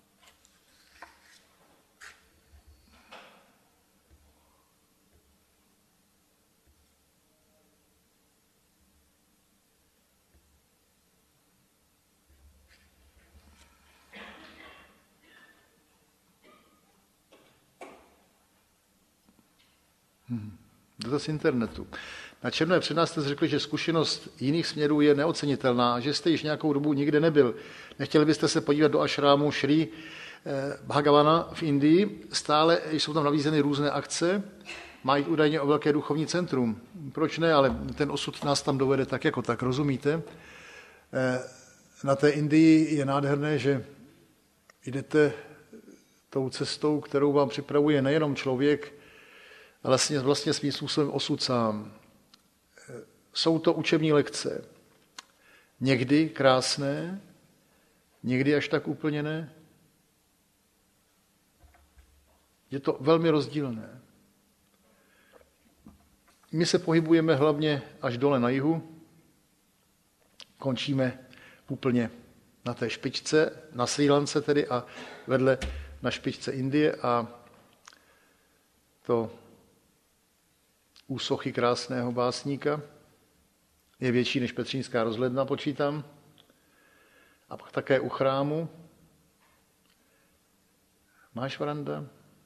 dotaz internetu. Na černé přednášce jste řekli, že zkušenost jiných směrů je neocenitelná a že jste již nějakou dobu nikde nebyl. Nechtěli byste se podívat do ašrámu Šrí Bhagavana v Indii? Stále jsou tam nabízeny různé akce, mají údajně o velké duchovní centrum. Proč ne, ale ten osud nás tam dovede tak jako tak, rozumíte? Na té Indii je nádherné, že jdete tou cestou, kterou vám připravuje nejenom člověk, ale vlastně svým způsobem osud sám. Jsou to učební lekce. Někdy krásné, někdy až tak úplně ne. Je to velmi rozdílné. My se pohybujeme hlavně až dole na jihu, končíme úplně na té špičce, na Srí Lance tedy a vedle na špičce Indie a to úsochy krásného básníka je větší než Petřínská rozhledna, počítám. A pak také u chrámu. Máš Varanda?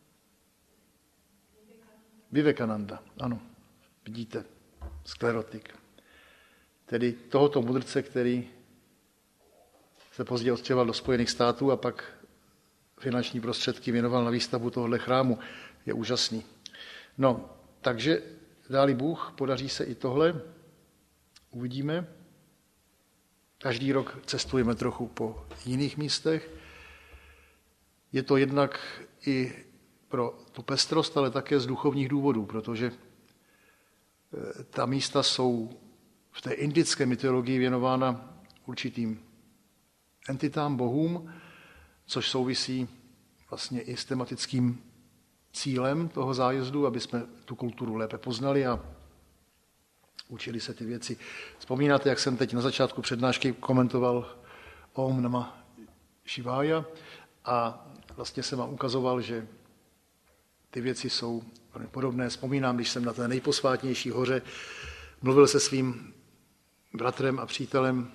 Vivekananda, ano, vidíte, sklerotik. Tedy tohoto mudrce, který se později odstěhoval do Spojených států a pak finanční prostředky věnoval na výstavbu tohohle chrámu. Je úžasný. No, takže dáli Bůh, podaří se i tohle. Uvidíme. Každý rok cestujeme trochu po jiných místech. Je to jednak i pro tu pestrost, ale také z duchovních důvodů, protože ta místa jsou v té indické mytologii věnována určitým entitám, bohům, což souvisí vlastně i s tematickým cílem toho zájezdu, aby jsme tu kulturu lépe poznali a učili se ty věci. Vzpomínáte, jak jsem teď na začátku přednášky komentoval Om Namah Shivaya a vlastně jsem vám ukazoval, že ty věci jsou podobné. Vzpomínám, když jsem na té nejposvátnější hoře mluvil se svým bratrem a přítelem,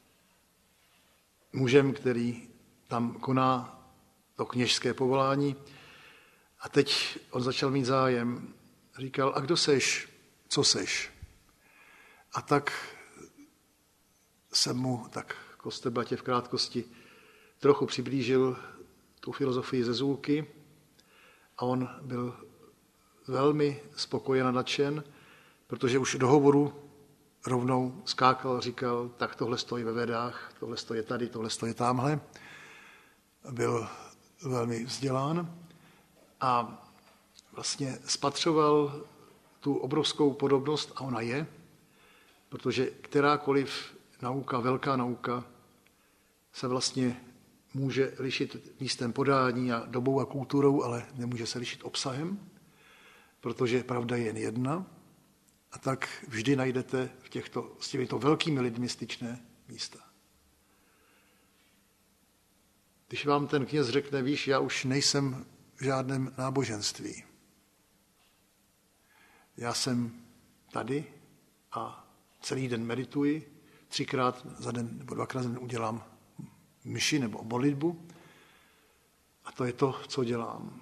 mužem, který tam koná to kněžské povolání. A teď on začal mít zájem. Říkal, a kdo seš? Co seš? A tak jsem mu tak kosteblatě v krátkosti trochu přiblížil tu filozofii ze Zůlky a on byl velmi spokojen a nadšen, protože už do hovoru rovnou skákal a říkal, tak tohle stojí ve Vedách, tohle stojí tady, tohle stojí tamhle. Byl velmi vzdělán a vlastně spatřoval tu obrovskou podobnost, a ona je, protože kterákoliv nauka, velká nauka, se vlastně může lišit místem podání a dobou a kulturou, ale nemůže se lišit obsahem, protože pravda je jen jedna. A tak vždy najdete s těmito velkými lidmi styčné místa. Když vám ten kněz řekne, víš, já už nejsem v žádném náboženství. Já jsem tady a celý den medituji, 3krát za den nebo 2krát za den udělám mši nebo modlitbu a to je to, co dělám.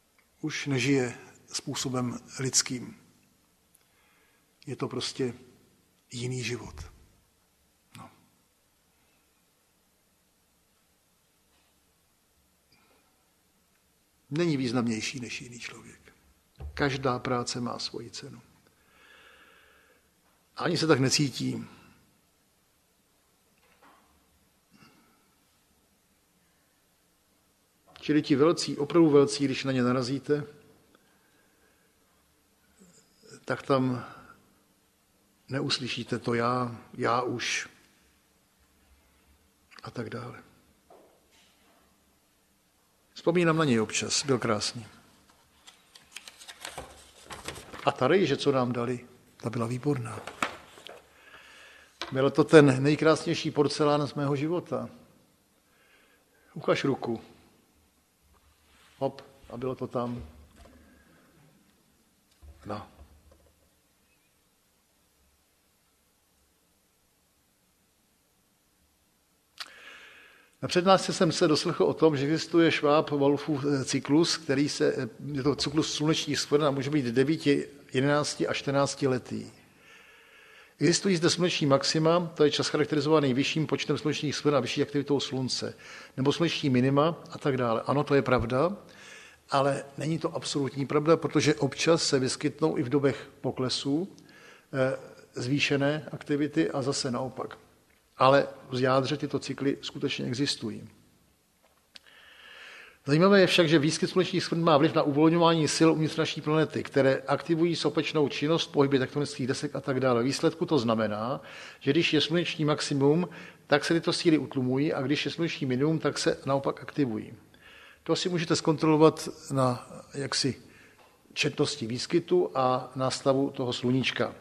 Už nežije způsobem lidským. Je to prostě jiný život. No. Není významnější než jiný člověk. Každá práce má svoji cenu. Ani se tak necítí. Čili ti velcí, opravdu velcí, když na ně narazíte, tak tam neuslyšíte to já už a tak dále. Vzpomínám na něj občas, byl krásný. A ta rejže, co nám dali, ta byla výborná. Byl to ten nejkrásnější porcelán z mého života. Ukaž ruku. Hop, a bylo to tam. No. Na přednášce jsem se doslechl o tom, že existuje Schwab-Wolfův cyklus, je to cyklus slunečních skvrn a může být 9, 11 a 14 letý. Existují zde sluneční maxima, to je čas charakterizovaný vyšším počtem slunečních skvrn a vyšší aktivitou slunce, nebo sluneční minima a tak dále. Ano, to je pravda, ale není to absolutní pravda, protože občas se vyskytnou i v dobech poklesů zvýšené aktivity a zase naopak. Ale v jádře tyto cykly skutečně existují. Zajímavé je však, že výskyt slunečních skvrn má vliv na uvolňování sil uvnitř naší planety, které aktivují sopečnou činnost, pohyby tektonických desek a tak dále. Výsledku to znamená, že když je sluneční maximum, tak se tyto síly utlumují a když je sluneční minimum, tak se naopak aktivují. To si můžete zkontrolovat na četnosti výskytu a na stavu toho sluníčka.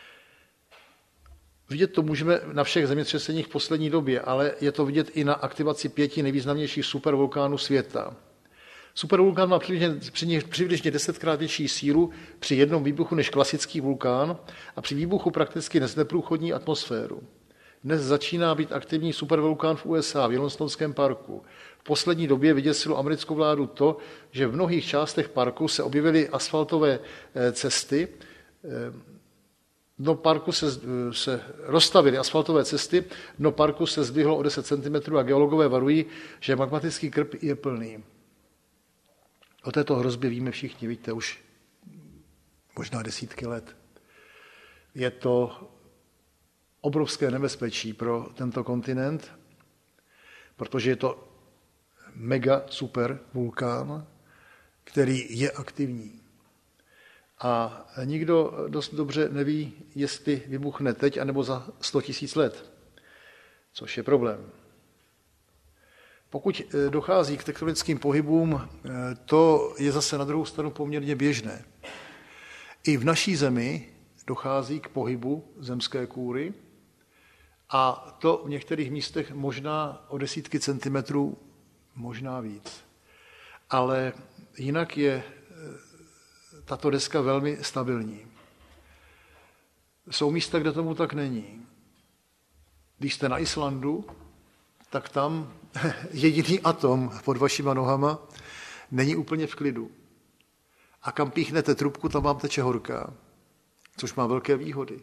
Vidět to můžeme na všech zemětřeseních v poslední době, ale je to vidět i na aktivaci 5 nejvýznamnějších supervulkánů světa. Supervulkán má přibližně 10krát větší sílu při jednom výbuchu než klasický vulkán a při výbuchu prakticky nezneprůchodní atmosféru. Dnes začíná být aktivní supervulkán v USA, v Yellowstoneském parku. V poslední době vyděsilo americkou vládu to, že v mnohých částech parku se objevily asfaltové cesty, dno parku se rozstavily asfaltové cesty, dno parku se zdvihlo o 10 cm a geologové varují, že magmatický krb je plný. O této hrozbě víme všichni, víte, už možná desítky let. Je to obrovské nebezpečí pro tento kontinent, protože je to mega super vulkán, který je aktivní. A nikdo dost dobře neví, jestli vybuchne teď, anebo za 100 000 let, což je problém. Pokud dochází k tektonickým pohybům, to je zase na druhou stranu poměrně běžné. I v naší zemi dochází k pohybu zemské kůry a to v některých místech možná o desítky centimetrů, možná víc. Ale jinak je tato deska velmi stabilní. Jsou místa, kde tomu tak není. Když jste na Islandu, tak tam jediný atom pod vašima nohama není úplně v klidu. A kam píchnete trubku, tam vám teče horká, což má velké výhody.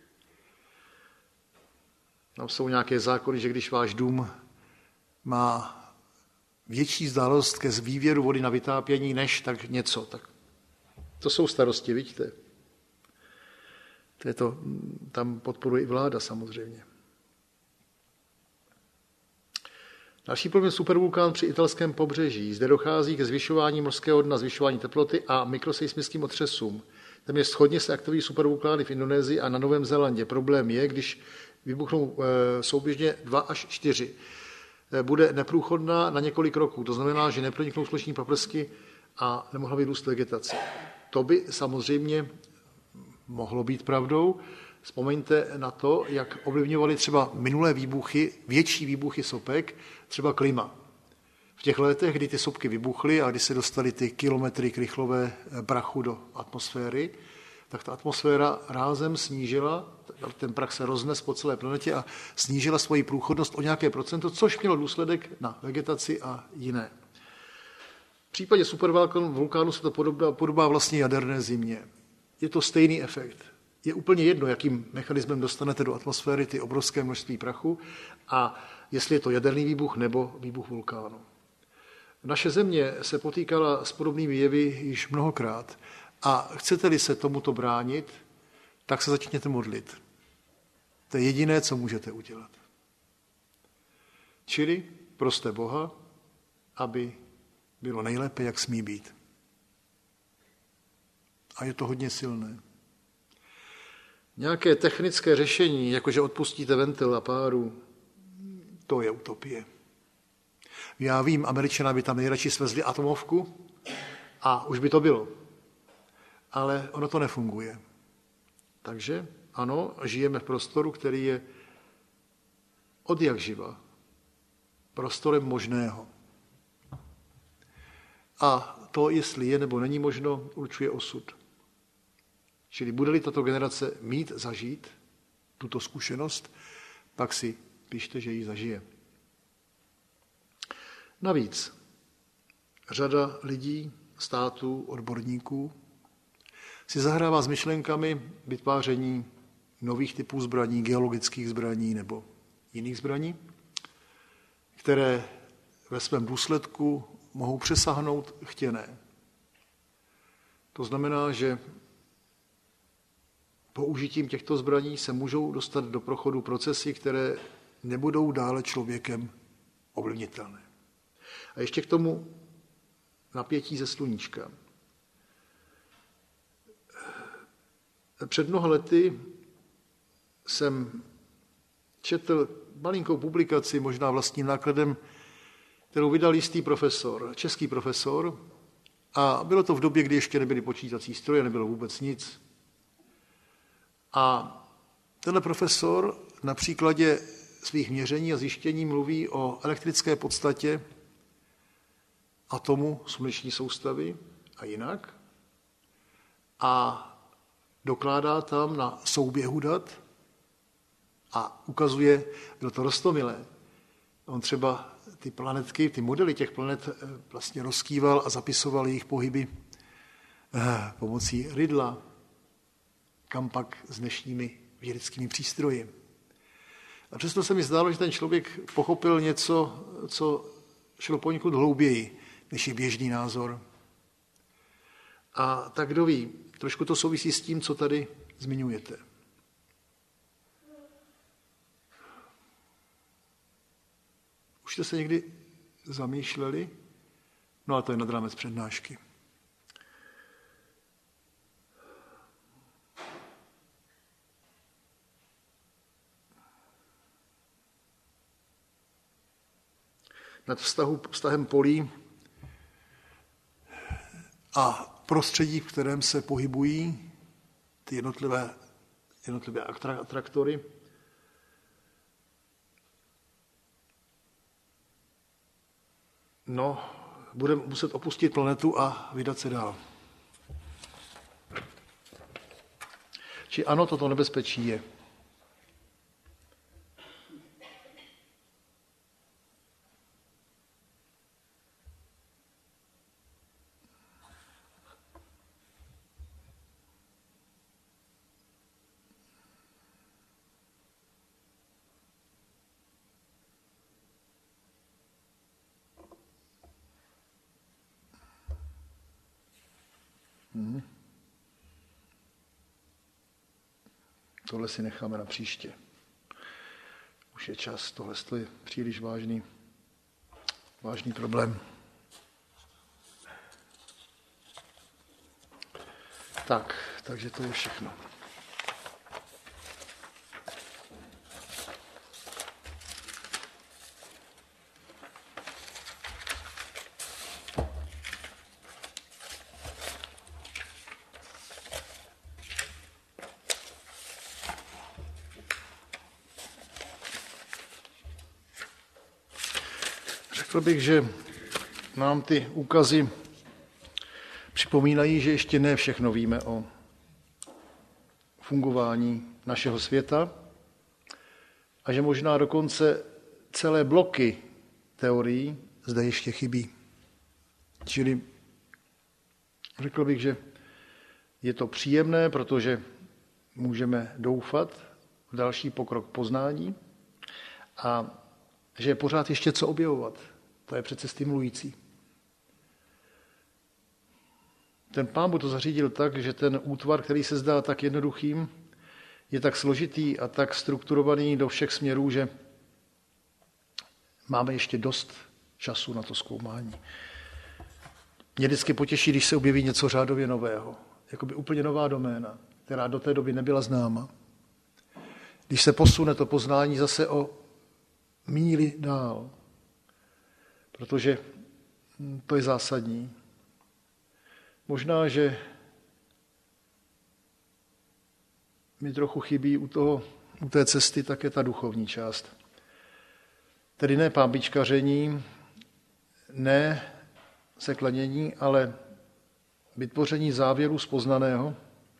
Tam jsou nějaké zákony, že když váš dům má větší vzdálenost ke vývěru vody na vytápění než tak něco, tak to jsou starosti, vidíte. Tam podporuje i vláda samozřejmě. Další problém je supervulkán při italském pobřeží. Zde dochází ke zvyšování mořského dna, zvyšování teploty a mikroseismickým otřesům. Tam je shodně se aktivují supervulkány v Indonésii a na Novém Zélandě. Problém je, když vybuchnou souběžně 2 až 4. Bude neprůchodná na několik roků. To znamená, že neproniknou sluneční paprsky a nemohla vyrůst vegetace. To by samozřejmě mohlo být pravdou. Vzpomeňte na to, jak ovlivňovaly třeba minulé výbuchy, větší výbuchy sopek, třeba klima. V těch letech, kdy ty sopky vybuchly a kdy se dostaly ty kilometry krychlové prachu do atmosféry, tak ta atmosféra rázem snížila, ten prach se roznes po celé planetě a snížila svoji průchodnost o nějaké procento, což mělo důsledek na vegetaci a jiné. V případě supervulkánu se to podobá vlastně jaderné zimě. Je to stejný efekt. je úplně jedno, jakým mechanismem dostanete do atmosféry ty obrovské množství prachu a jestli je to jaderný výbuch nebo výbuch vulkánu. Naše země se potýkala s podobnými jevy již mnohokrát a chcete-li se tomuto bránit, tak se začněte modlit. To je jediné, co můžete udělat. Čili proste Boha, aby bylo nejlépe, jak smí být. A je to hodně silné. Nějaké technické řešení, jakože odpustíte ventil a páru, to je utopie. Já vím, Američané by tam nejradši svezli atomovku a už by to bylo. Ale ono to nefunguje. Takže ano, žijeme v prostoru, který je od jak živa prostorem možného. A to, jestli je nebo není možno, určuje osud. Čili bude-li tato generace mít zažít tuto zkušenost, pak si pište, že ji zažije. Navíc řada lidí, států, odborníků si zahrává s myšlenkami vytváření nových typů zbraní, geologických zbraní nebo jiných zbraní, které ve svém důsledku mohou přesáhnout chtěné. To znamená, že použitím těchto zbraní se můžou dostat do prochodu procesy, které nebudou dále člověkem ovlivnitelné. A ještě k tomu napětí ze sluníčka. Před mnoha lety jsem četl malinkou publikaci, možná vlastním nákladem, kterou vydal jistý profesor, český profesor, a bylo to v době, kdy ještě nebyly počítací stroje, nebylo vůbec nic. A tenhle profesor na příkladě svých měření a zjištění mluví o elektrické podstatě atomu sluneční soustavy a jinak. A dokládá tam na souběhu dat a ukazuje, bylo to roztomilé. On třeba ty planetky, ty modely těch planet vlastně rozkýval a zapisoval jejich pohyby pomocí Riddla, kam pak s dnešními vědeckými přístroji. A přesto se mi zdálo, že ten člověk pochopil něco, co šlo poněkud hlouběji, než je běžný názor. A tak kdo ví, trošku to souvisí s tím, co tady zmiňujete. Už jste se někdy zamýšleli? No a to je nad rámec přednášky. Nad vztahem polí a prostředí, v kterém se pohybují ty jednotlivé atraktory. No, budeme muset opustit planetu a vydat se dál. Či ano, toto nebezpečí je. Tohle si necháme na příště. Už je čas, tohle je příliš vážný problém. Takže to je všechno. Řekl bych, že nám ty úkazy připomínají, že ještě ne všechno víme o fungování našeho světa a že možná dokonce celé bloky teorií zde ještě chybí. Čili řekl bych, že je to příjemné, protože můžeme doufat v další pokrok poznání a že je pořád ještě co objevovat. To je přece stimulující. Ten Pán Bůh to zařídil tak, že ten útvar, který se zdá tak jednoduchým, je tak složitý a tak strukturovaný do všech směrů, že máme ještě dost času na to zkoumání. Mě vždycky potěší, když se objeví něco řádově nového. Jakoby úplně nová doména, která do té doby nebyla známa. Když se posune to poznání zase o míli dál. Protože to je zásadní. Možná, že mi trochu chybí u té cesty také ta duchovní část. Tedy ne pánbičkaření, ne seklanění, ale vytvoření závěru z poznaného,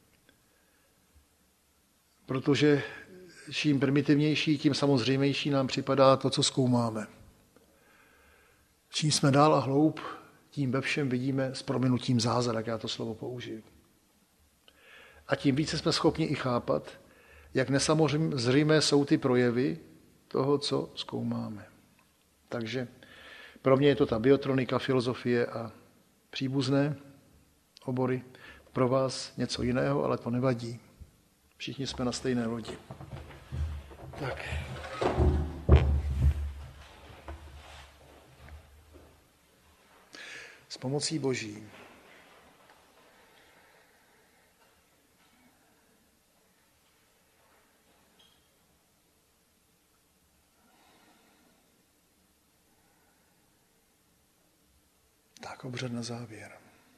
protože čím primitivnější, tím samozřejmější nám připadá to, co zkoumáme. Čím jsme dál a hloub, tím ve všem vidíme s prominutím zázrak, já to slovo použiju. A tím více jsme schopni i chápat, jak nesamozřejmé jsou ty projevy toho, co zkoumáme. Takže pro mě je to ta biotronika, filozofie a příbuzné obory. Pro vás něco jiného, ale to nevadí. Všichni jsme na stejné lodi. Tak. S pomocí Boží tak obřad na závěr.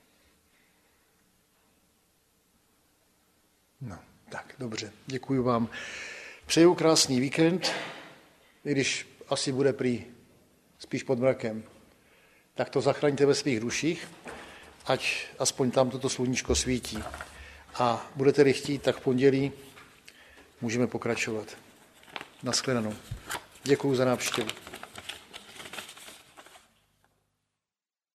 No, tak, dobře, děkuji vám. Přeju krásný víkend, i když asi bude prý spíš pod mrakem. Tak to zachraňte ve svých duších, ať aspoň tam toto sluníčko svítí. A budete-li chtít, tak v pondělí můžeme pokračovat. Naschledanou. Děkuji za návštěvu.